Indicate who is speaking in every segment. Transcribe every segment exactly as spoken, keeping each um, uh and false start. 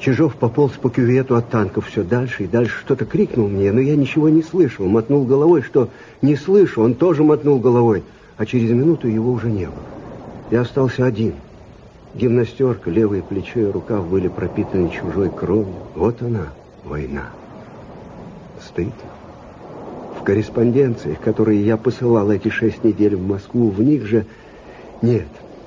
Speaker 1: Чижов пополз по кювету от танков все дальше и дальше. Что-то крикнул мне, но я ничего не слышал. Мотнул головой, что не слышу. Он тоже мотнул головой. А через минуту его уже не было. Я остался один. Гимнастерка, левое плечо и рукав были пропитаны чужой кровью. Вот она, война. Стыд. В корреспонденциях, которые я посылал эти шесть недель в Москву, в них же нет.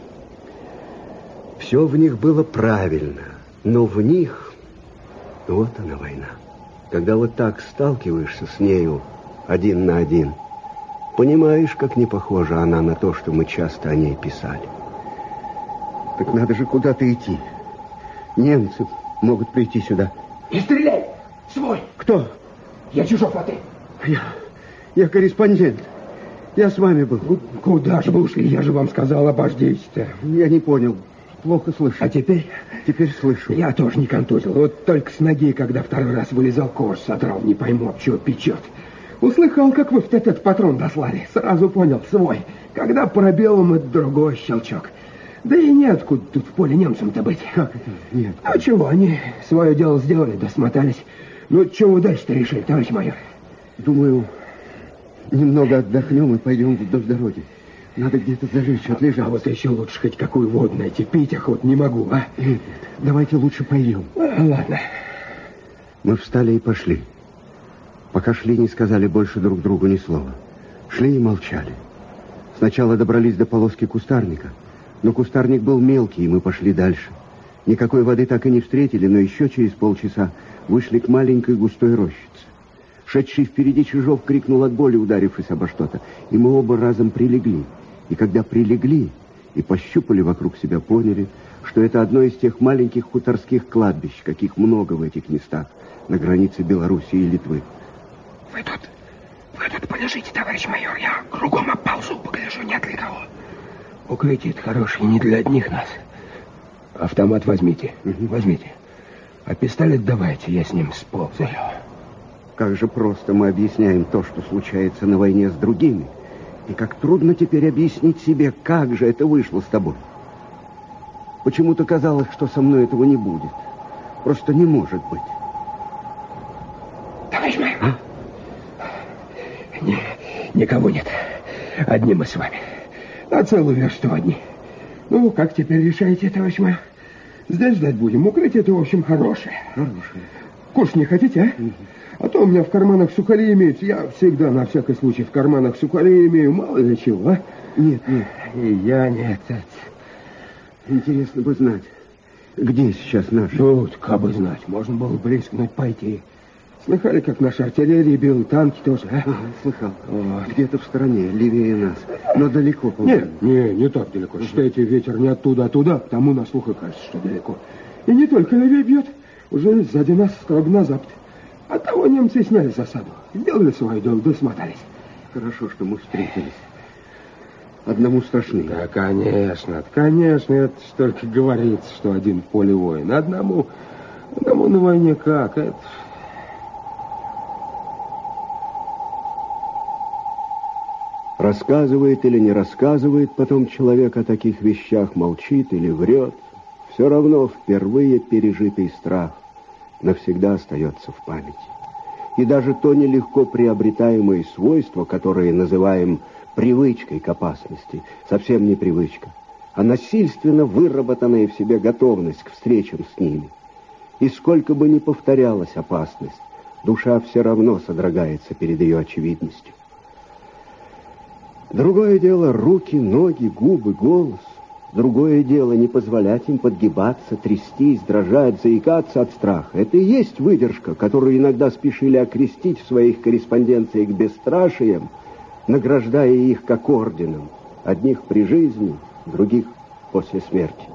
Speaker 1: Все в них было правильно. Но в них, вот она война. Когда вот так сталкиваешься с нею один на один, понимаешь, как не похожа она на то, что мы часто о ней писали. Так надо же куда-то идти. Немцы могут прийти сюда.
Speaker 2: Не стреляй! Свой!
Speaker 1: Кто?
Speaker 2: Я Чижов, а ты?
Speaker 1: Я, я корреспондент. Я с вами был.
Speaker 2: Ну, куда же вы ушли? Я же вам сказал, обождитесь-то.
Speaker 1: Я не понял. Плохо слышу.
Speaker 2: А теперь?
Speaker 1: Теперь слышу.
Speaker 2: Я тоже не контузил. Вот только с ноги, когда второй раз вылезал, кожу содрал. Не пойму, об чего печет. Услыхал, как вы в этот патрон дослали. Сразу понял, свой. Когда пробелом, это другой щелчок. Да и неоткуда тут в поле немцам-то быть.
Speaker 1: Как это? Нет.
Speaker 2: Ну чего, они свое дело сделали, досмотались. Ну чего вы дальше-то решили, товарищ майор?
Speaker 1: Думаю, немного отдохнем и пойдем вдоль дороги. Надо где-то залечь, отлежаться.
Speaker 2: А вот еще лучше хоть какую воду найти. Пить охотно не могу, а?
Speaker 1: Нет, давайте лучше пойдем.
Speaker 2: А, ладно.
Speaker 1: Мы встали и пошли. Пока шли, не сказали больше друг другу ни слова. Шли и молчали. Сначала добрались до полоски кустарника, но кустарник был мелкий, и мы пошли дальше. Никакой воды так и не встретили, но еще через полчаса вышли к маленькой густой рощице. Шедший впереди Чижов крикнул от боли, ударившись обо что-то, и мы оба разом прилегли. И когда прилегли и пощупали вокруг себя, поняли, что это одно из тех маленьких хуторских кладбищ, каких много в этих местах, на границе Белоруссии и Литвы.
Speaker 2: Вы тут, вы тут полежите, товарищ майор, я кругом оползу, погляжу, нет ли кого. Укрытие-то хорошее не для одних нас. Автомат возьмите, угу. возьмите. А пистолет давайте, я с ним сползаю.
Speaker 1: Как же просто мы объясняем то, что случается на войне с другими. И как трудно теперь объяснить себе, как же это вышло с тобой. Почему-то казалось, что со мной этого не будет. Просто не может быть.
Speaker 2: Товарищ майор, а? Ни, никого нет. Одни мы с вами. На целую версту одни. Ну, как теперь решаете, товарищ майор? Здесь ждать будем. Укрытие-то, в общем, хорошее.
Speaker 1: Хорошее.
Speaker 2: Кушать не хотите, а? Угу. А то у меня в карманах сухари имеются. Я всегда, на всякий случай, в карманах сухари имею. Мало ли чего, а?
Speaker 1: Нет, нет.
Speaker 2: И я нет.
Speaker 1: Интересно бы знать, где сейчас наши?
Speaker 2: Тут, как бы знать, можно было бы рискнуть пойти. Слыхали, как наша артиллерия била, танки тоже, а?
Speaker 1: Ага, слыхал. Вот. Где-то в стороне, левее нас. Но далеко, по-моему.
Speaker 2: Нет, не, не так далеко. Угу. Считайте, ветер не оттуда, а туда. Тому на слух и кажется, что далеко. И не только левее бьет. Уже сзади нас, строго на запад. Оттого немцы сняли засаду. Сделали свое дело, да смотались.
Speaker 1: Хорошо, что мы встретились. Одному страшнее.
Speaker 2: Да, конечно, конечно, это только говорится, что один в поле воин. Одному, одному на войне как? Это...
Speaker 1: Рассказывает или не рассказывает потом человек о таких вещах, молчит или врет. Все равно впервые пережитый страх навсегда остается в памяти. И даже то нелегко приобретаемое свойство, которое называем привычкой к опасности, совсем не привычка, а насильственно выработанная в себе готовность к встречам с ними. И сколько бы ни повторялась опасность, душа все равно содрогается перед ее очевидностью. Другое дело руки, ноги, губы, голос. Другое дело не позволять им подгибаться, трястись, дрожать, заикаться от страха. Это и есть выдержка, которую иногда спешили окрестить в своих корреспонденциях бесстрашием, награждая их как орденом. Одних при жизни, других после смерти.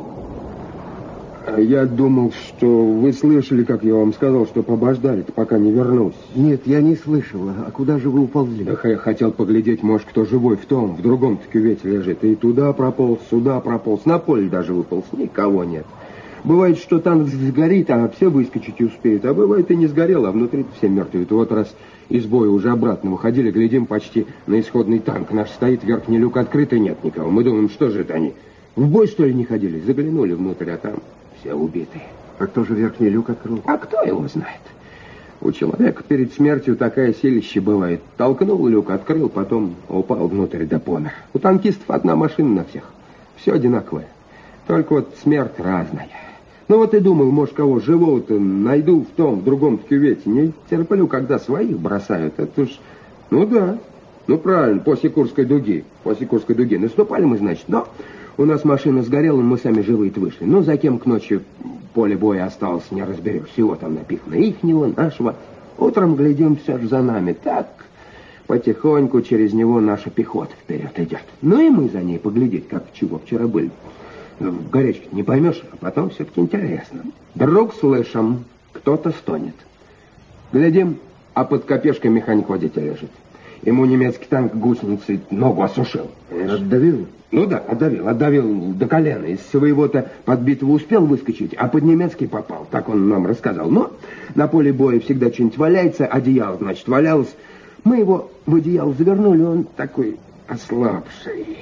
Speaker 2: Я думал, что вы слышали, как я вам сказал, что побождали-то, пока не вернулся.
Speaker 1: Нет, я не слышал. А куда же вы уползли?
Speaker 2: Эх, я хотел поглядеть, может, кто живой в том, в другом-то кювете лежит. И туда прополз, сюда прополз, на поле даже выполз. Никого нет. Бывает, что танк сгорит, а все выскочить и успеют. А бывает, и не сгорел, а внутри все мертвые. Вот раз из боя уже обратно выходили, глядим почти на исходный танк. Наш стоит, верхний люк открыт, и нет никого. Мы думаем, что же это они? В бой, что ли, не ходили? Заглянули внутрь, а там все убиты.
Speaker 1: А кто же верхний люк открыл?
Speaker 2: А кто его знает? У человека перед смертью такая силища бывает. Толкнул люк, открыл, потом упал внутрь да помер. У танкистов одна машина на всех. Все одинаковое. Только вот смерть разная. Ну вот и думал, может, кого живого-то найду в том, в другом кювете. Не терплю, когда своих бросают. Это ж... Ну да. Ну правильно, после Курской дуги. После Курской дуги. Наступали мы, значит, но... У нас машина сгорела, мы сами живые-то вышли. Ну, за кем к ночи поле боя осталось, не разберешь. Всего там напихано. Ихнего, нашего. Утром глядим, все же за нами. Так, потихоньку через него наша пехота вперед идет. Ну и мы за ней поглядеть, как чего вчера были. В горячке не поймешь, а потом все-таки интересно. Вдруг слышим, кто-то стонет. Глядим, а под копешкой механик-водитель лежит. Ему немецкий танк гусеницей ногу осушил.
Speaker 1: Отдавил?
Speaker 2: Ну да, отдавил, отдавил до колена. Из своего-то подбитого успел выскочить, а под немецкий попал. Так он нам рассказал. Но на поле боя всегда что-нибудь валяется, одеяло, значит, валялось. Мы его в одеяло завернули, он такой ослабший.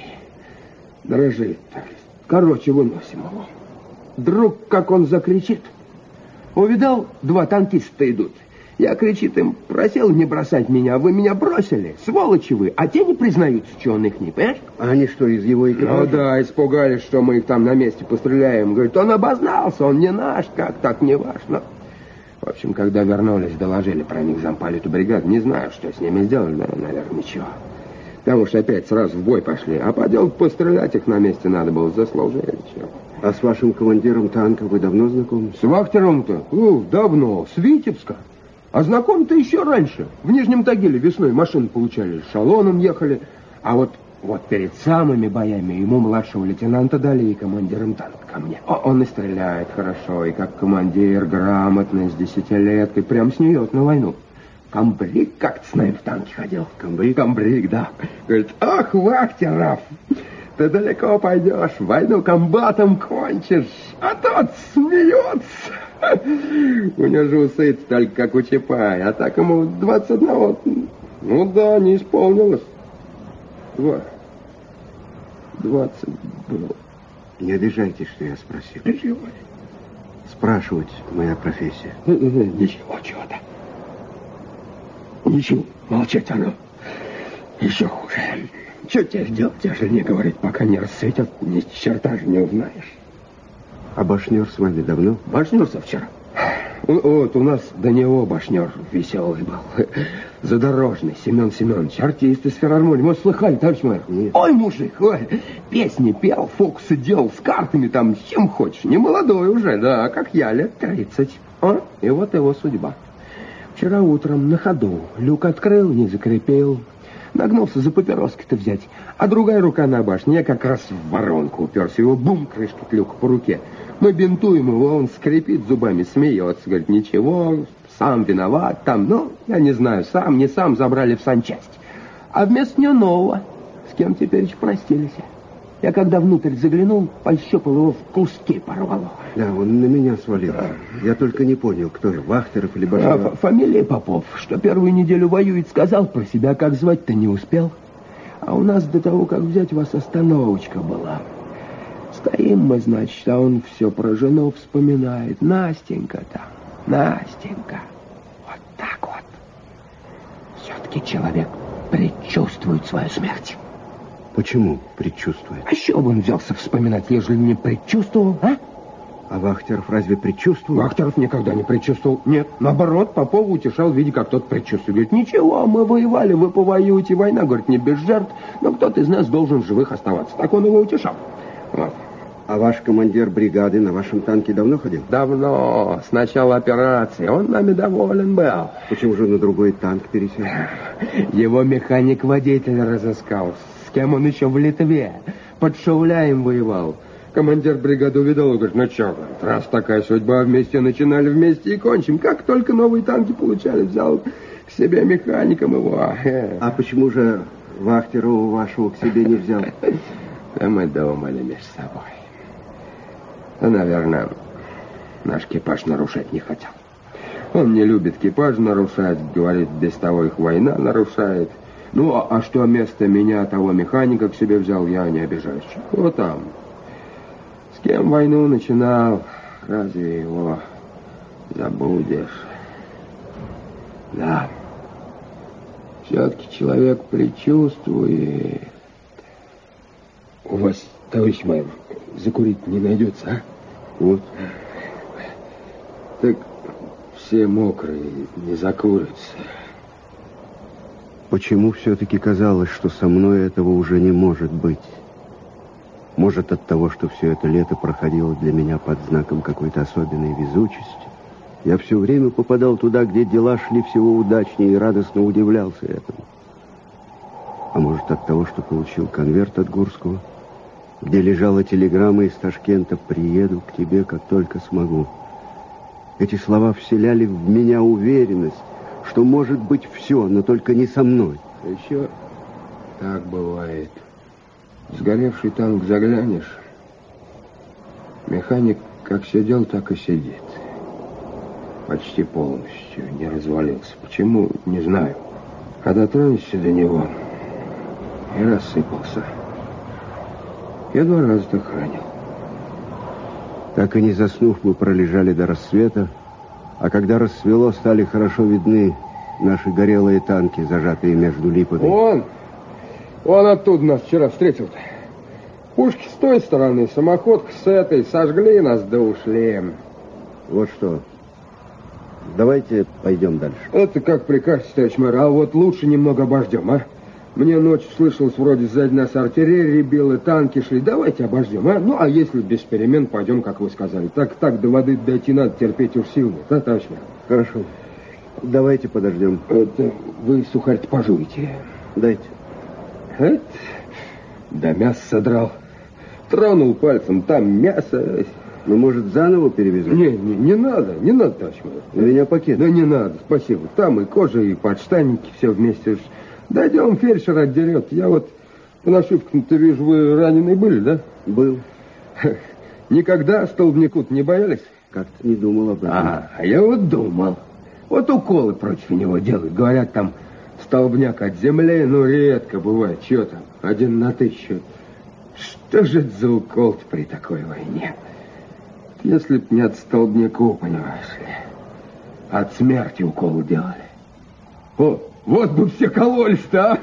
Speaker 2: Дрожит так. Короче, выносим его. Вдруг, как он закричит. Увидал, два танкиста идут. Я, кричит им, просил не бросать меня, вы меня бросили, сволочи вы, а те не признаются, что он их не, понимаешь?
Speaker 1: А они что, из его экипажа?
Speaker 2: Ну да, испугались, что мы их там на месте постреляем. Говорит, он обознался, он не наш, как так, не ваш. Но... В общем, когда вернулись, доложили про них замполиту бригады. Не знаю, что с ними сделали, но, наверное, ничего. Потому что опять сразу в бой пошли. А поделать, пострелять их на месте надо было, заслужили. Чего.
Speaker 1: А с вашим командиром танка вы давно знакомы?
Speaker 2: С Вахтером-то? Ну, давно, с Витебска. А знакомы-то еще раньше. В Нижнем Тагиле весной машины получали, шалоном ехали. А вот, вот перед самыми боями ему младшего лейтенанта дали и командиром танка ко мне. О, он и стреляет хорошо, и как командир, грамотный, с десятилеткой, прям снует на войну. Комбриг как-то с нами в танке ходил. Комбриг? Комбриг, да. Говорит, ах, Вахтеров, ты далеко пойдешь, войну комбатом кончишь. А тот смеется. У него же усы только как у Чапая, а так ему двадцать одного. Ну да, не исполнилось. Два. Двадцать было.
Speaker 1: Не обижайтесь, что я спросил.
Speaker 2: Ничего.
Speaker 1: Спрашивать моя профессия.
Speaker 2: Ничего, чего-то. Ничего, молчать оно. Еще хуже. Что тебе делать, ежели не говорить, пока не рассветят, ни черта же не узнаешь.
Speaker 1: А башнер с вами давно?
Speaker 2: Башнер со вчера. Вот у нас до него башнер веселый был. Задорожный Семен Семенович, артист из филармонии. Может, слыхали, товарищ мэр?
Speaker 1: Нет.
Speaker 2: Ой, мужик, ой, песни пел, фокусы делал, с картами там, с чем хочешь. Не молодой уже, да, как я, лет тридцать. А? И вот его судьба. Вчера утром на ходу люк открыл, не закрепил. Нагнулся за папироской-то взять. А другая рука на башне, я как раз в воронку уперся. Его бум, крышка люка по руке. Мы бинтуем его, он скрипит зубами, смеется. Говорит, ничего, сам виноват там. Ну, я не знаю, сам, не сам забрали в санчасть. А вместо него нового. С кем теперь простились. Я когда внутрь заглянул, пощупал его, в куски порвало.
Speaker 1: Да, он на меня свалил. Я только не понял, кто же, Вахтеров или Башнеров.
Speaker 2: А, фамилия Попов, что первую неделю воюет, сказал про себя, как звать-то не успел. А у нас до того, как взять вас, остановочка была. Стоим мы, значит, а он все про жену вспоминает. Настенька там, Настенька. Вот так вот. Все-таки человек предчувствует свою смерть.
Speaker 1: Почему предчувствует?
Speaker 2: А что бы он взялся вспоминать, ежели не предчувствовал, а?
Speaker 1: А Вахтеров разве предчувствовал?
Speaker 2: Вахтеров никогда не предчувствовал. Нет, наоборот, Попова утешал, видя, как тот предчувствует. Говорит, ничего, мы воевали, вы повоюете, война, говорит, не без жертв, но кто-то из нас должен в живых оставаться. Так он его утешал. Вот.
Speaker 1: А ваш командир бригады на вашем танке давно ходил?
Speaker 2: Давно, с начала операции. Он нами доволен был.
Speaker 1: Почему же на другой танк пересел?
Speaker 2: Его механик-водитель разыскал. С кем он еще в Литве? Под Шауляем воевал. Командир бригады увидел и говорит, ну что, раз такая судьба, вместе начинали, вместе и кончим. Как только новые танки получали, взял к себе механиком его.
Speaker 1: А почему же Вахтерова вашего к себе не взял?
Speaker 2: Да мы думали между собой. Да, наверное, наш экипаж нарушать не хотел. Он не любит экипаж нарушать, говорит, без того их война нарушает. Ну, а, а что вместо меня того механика к себе взял, я не обижаюсь. Вот там. С кем войну начинал, разве его забудешь? Да. Все-таки человек предчувствует. У вас, товарищ майор, закурить не найдется, а?
Speaker 1: Вот.
Speaker 2: Так все мокрые, не закурятся.
Speaker 1: Почему все-таки казалось, что со мной этого уже не может быть? Может, от того, что все это лето проходило для меня под знаком какой-то особенной везучести? Я все время попадал туда, где дела шли всего удачнее, и радостно удивлялся этому. А может, от того, что получил конверт от Гурского, где лежала телеграмма из Ташкента: «Приеду к тебе, как только смогу». Эти слова вселяли в меня уверенность, что может быть все, но только не со мной.
Speaker 2: Еще так бывает. В сгоревший танк заглянешь, механик как сидел, так и сидит. Почти полностью не развалился. Почему, не знаю. А дотронешься до него и рассыпался. Я два раза так ранил.
Speaker 1: Так и не заснув, мы пролежали до рассвета, а когда рассвело, стали хорошо видны наши горелые танки, зажатые между липами.
Speaker 2: Он, он оттуда нас вчера встретил-то. Пушки с той стороны, самоходка с этой, сожгли нас да ушли.
Speaker 1: Вот что. Давайте пойдем дальше.
Speaker 2: Это как прикажете, товарищ мэр, а вот лучше немного обождем, а? Мне ночью слышалось, вроде сзади нас артиллерия била, танки шли. Давайте обождем, а? Ну, а если без перемен, пойдем, как вы сказали. Так, так, до воды дойти надо, терпеть уж сил нет, да, товарищ мэр?
Speaker 1: Хорошо. Давайте подождем.
Speaker 2: Это вы сухарь-то пожуете.
Speaker 1: Дайте.
Speaker 2: Это? Да мясо содрал. Тронул пальцем, там мясо.
Speaker 1: Ну, может, заново перевезем?
Speaker 2: Не, не, не надо, не надо, товарищ мэр.
Speaker 1: На меня пакет.
Speaker 2: Да не надо, спасибо. Там и кожа, и подштанники, все вместе. Дойдем, фельдшер отдерет. Я вот по нашивкам-то вижу, вы раненые были, да?
Speaker 1: Был.
Speaker 2: Никогда столбняку-то не боялись?
Speaker 1: Как-то не думал об этом.
Speaker 2: А, а я вот думал. Вот уколы против него делают. Говорят, там столбняк от земли, ну, редко бывает. Чего там? Один на тысячу. Что же это за укол-то при такой войне? Если б не от столбняку, понимаешь ли, от смерти укол делали. О, вот бы все кололись-то, а!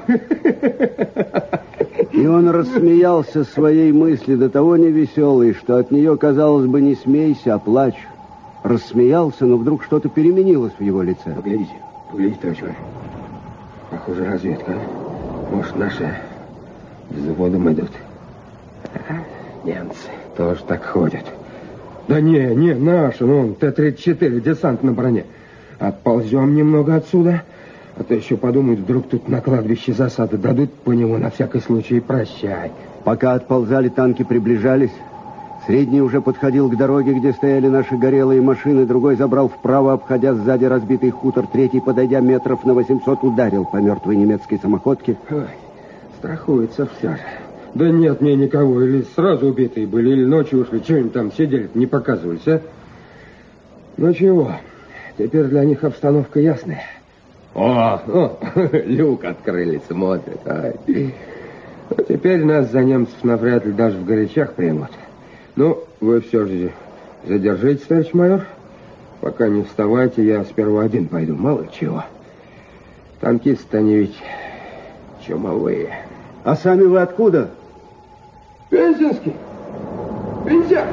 Speaker 1: И он рассмеялся своей мысли, до того невеселой, что от нее, казалось бы, не смейся, а плачь. Рассмеялся, но вдруг что-то переменилось в его лице.
Speaker 2: Поглядите, поглядите, товарищ майор. Похоже, разведка. Может, наши с заводом идут. Немцы тоже так ходят. Да не, не, наши, ну, Т тридцать четыре, десант на броне. Отползем немного отсюда, а то еще подумают, вдруг тут на кладбище засады дадут по нему на всякий случай, прощай.
Speaker 1: Пока отползали, танки приближались. Средний уже подходил к дороге, где стояли наши горелые машины, другой забрал вправо, обходя сзади разбитый хутор, третий, подойдя метров на восемьсот, ударил по мертвой немецкой самоходке.
Speaker 2: Ой, страхуется все же. Да нет, мне никого. Или сразу убитые были, или ночью ушли. Чего-нибудь там сидели, не показывались, а? Ну чего, теперь для них обстановка ясная. О, о, люк открыли, смотрят. Ай. Ну, теперь нас за немцев навряд ли даже в горячах примут. Ну, вы все же задержитесь, товарищ майор. Пока не вставайте, я сперва один пойду, мало чего. Танкисты они ведь чумовые.
Speaker 1: А сами вы откуда?
Speaker 2: Пензенский. Пензя.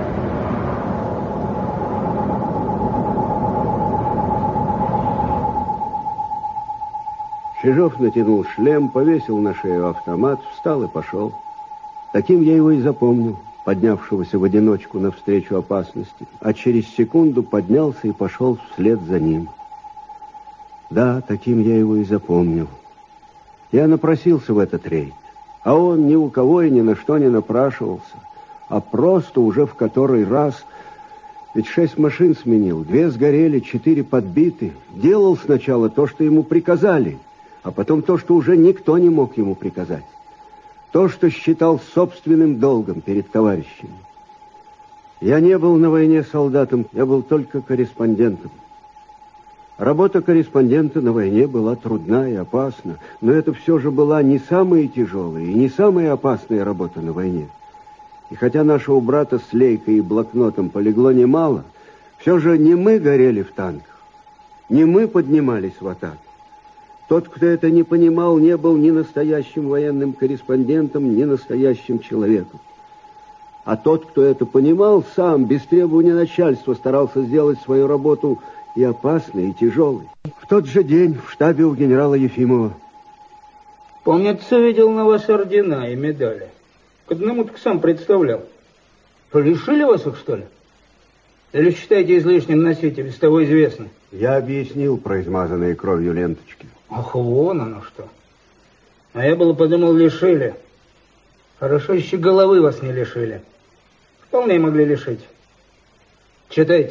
Speaker 1: Чижов натянул шлем, повесил на шею автомат, встал и пошел. Таким я его и запомнил, поднявшегося в одиночку навстречу опасности, а через секунду поднялся и пошел вслед за ним. Да, таким я его и запомнил. Я напросился в этот рейд, а он ни у кого и ни на что не напрашивался, а просто уже в который раз, ведь шесть машин сменил, две сгорели, четыре подбиты, делал сначала то, что ему приказали, а потом то, что уже никто не мог ему приказать. То, что считал собственным долгом перед товарищами. Я не был на войне солдатом, я был только корреспондентом. Работа корреспондента на войне была трудна и опасна, но это все же была не самая тяжелая и не самая опасная работа на войне. И хотя нашего брата с лейкой и блокнотом полегло немало, Все же не мы горели в танках, не мы поднимались в атаку. Тот, кто это не понимал, не был ни настоящим военным корреспондентом, ни настоящим человеком. А тот, кто это понимал, сам, без требования начальства, старался сделать свою работу и опасной, и тяжелой. В тот же день в штабе у генерала Ефимова.
Speaker 3: Помнится, видел на вас ордена и медали. К одному так сам представлял. Лишили вас их, что ли? Или считаете излишним носить, без того известно?
Speaker 1: Я объяснил про измазанные кровью ленточки.
Speaker 3: Ах, вон оно что. А я было подумал, лишили. Хорошо, еще головы вас не лишили. Вполне могли лишить. Читайте.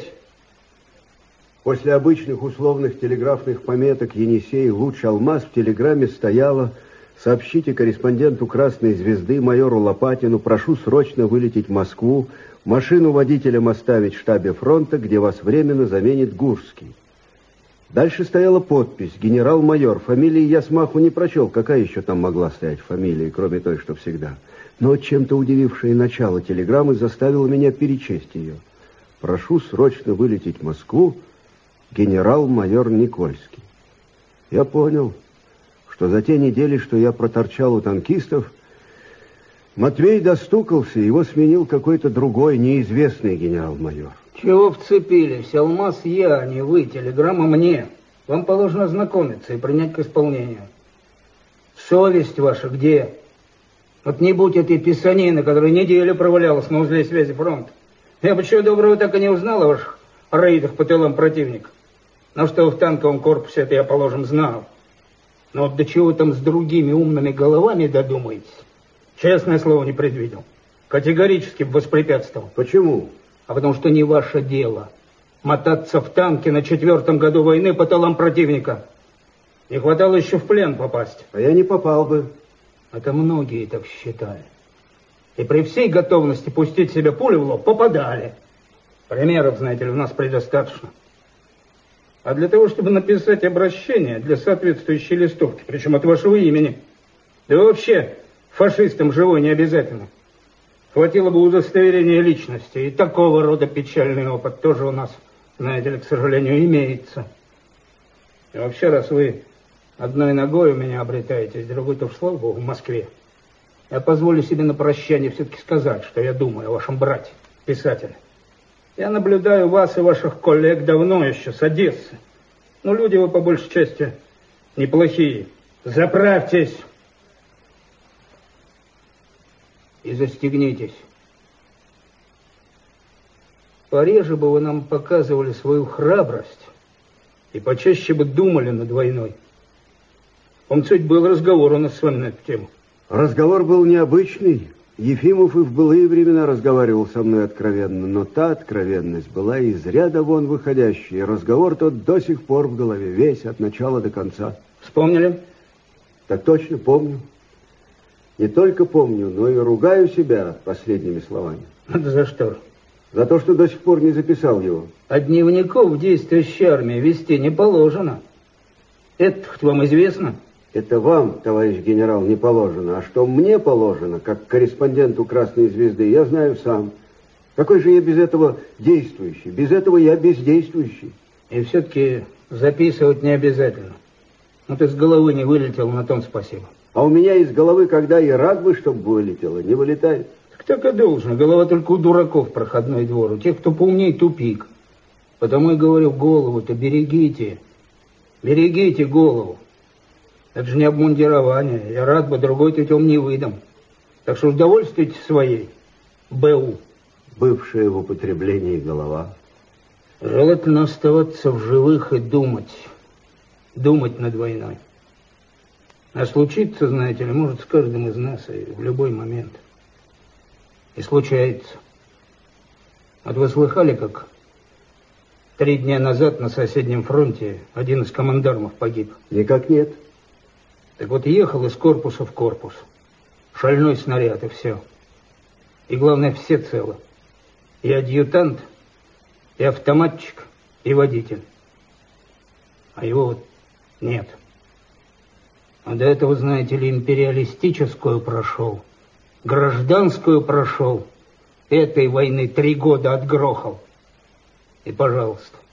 Speaker 1: После обычных условных телеграфных пометок «Енисей, луч, алмаз» в телеграмме стояло: «Сообщите корреспонденту «Красной звезды» майору Лопатину, прошу срочно вылететь в Москву, машину водителем оставить в штабе фронта, где вас временно заменит Гурский». Дальше стояла подпись «Генерал-майор». Фамилии я смаху не прочел. Какая еще там могла стоять фамилия, кроме той, что всегда? Но чем-то удивившее начало телеграммы заставило меня перечесть ее. «Прошу срочно вылететь в Москву, генерал-майор Никольский». Я понял, что за те недели, что я проторчал у танкистов, Матвей достукался, его сменил какой-то другой, неизвестный генерал-майор.
Speaker 3: Чего вцепились? Алмаз я, а не вы. Телеграмма мне. Вам положено ознакомиться и принять к исполнению. Совесть ваша где? Вот не будь этой писанины, которая неделю провалялась на узле связи фронта. Я бы чего доброго так и не узнал о ваших рейдах по тылам противника. Но что вы в танковом корпусе, это я, положим, знал. Но вот до чего там с другими умными головами додумаетесь? Честное слово, не предвидел. Категорически воспрепятствовал.
Speaker 1: Почему?
Speaker 3: А потому что не ваше дело мотаться в танке на четвертом году войны по тылам противника. Не хватало еще в плен попасть.
Speaker 1: А я не попал бы.
Speaker 3: Это многие так считали. И при всей готовности пустить себе пулю в лоб попадали. Примеров, знаете ли, у нас предостаточно. А для того, чтобы написать обращение для соответствующей листовки, причем от вашего имени, да и вообще фашистам живой не обязательно. Хватило бы удостоверения личности, и такого рода печальный опыт тоже у нас, знаете ли, к сожалению, имеется. И вообще, раз вы одной ногой у меня обретаетесь, другой-то, уж, слава богу, в Москве, я позволю себе на прощание все-таки сказать, что я думаю о вашем брате, писателе. Я наблюдаю вас и ваших коллег давно еще, с Одессы. Но люди вы, по большей части, неплохие. Заправьтесь и застегнитесь. Пореже бы вы нам показывали свою храбрость и почаще бы думали над войной. Помните, был разговор у нас с вами на эту тему.
Speaker 1: Разговор был необычный. Ефимов и в былые времена разговаривал со мной откровенно, но та откровенность была из ряда вон выходящая. Разговор тот до сих пор в голове, весь от начала до конца.
Speaker 3: Вспомнили?
Speaker 1: Так точно, помню. Не только помню, но и ругаю себя последними словами.
Speaker 3: Это за что?
Speaker 1: За то, что до сих пор не записал его.
Speaker 3: А дневников в действующей армии вести не положено. Это вам известно?
Speaker 1: Это вам, товарищ генерал, не положено. А что мне положено, как корреспонденту «Красной звезды», я знаю сам. Какой же я без этого действующий? Без этого я бездействующий.
Speaker 3: И все-таки записывать не обязательно. Ну, ты с головы не вылетел, на том спасибо.
Speaker 1: А у меня из головы, когда и рад бы, чтобы вылетело, не вылетает.
Speaker 3: Так так и должно. Голова только у дураков проходной двор. У тех, кто поумнее, тупик. Потому и говорю, голову-то берегите. Берегите голову. Это же не обмундирование. Я рад бы, другой тетем не выдам. Так что удовольствуйтесь своей БУ.
Speaker 1: Бывшая в употреблении голова.
Speaker 3: Желательно оставаться в живых и думать. Думать над войной. А случиться, знаете ли, может с каждым из нас и в любой момент. И случается. Вот вы слыхали, как три дня назад на соседнем фронте один из командармов погиб?
Speaker 1: Никак нет.
Speaker 3: Так вот, ехал из корпуса в корпус. Шальной снаряд, и все. И главное, все целы. И адъютант, и автоматчик, и водитель. А его вот нет. А до этого, знаете ли, империалистическую прошел, гражданскую прошел, этой войны три года отгрохал. И, пожалуйста,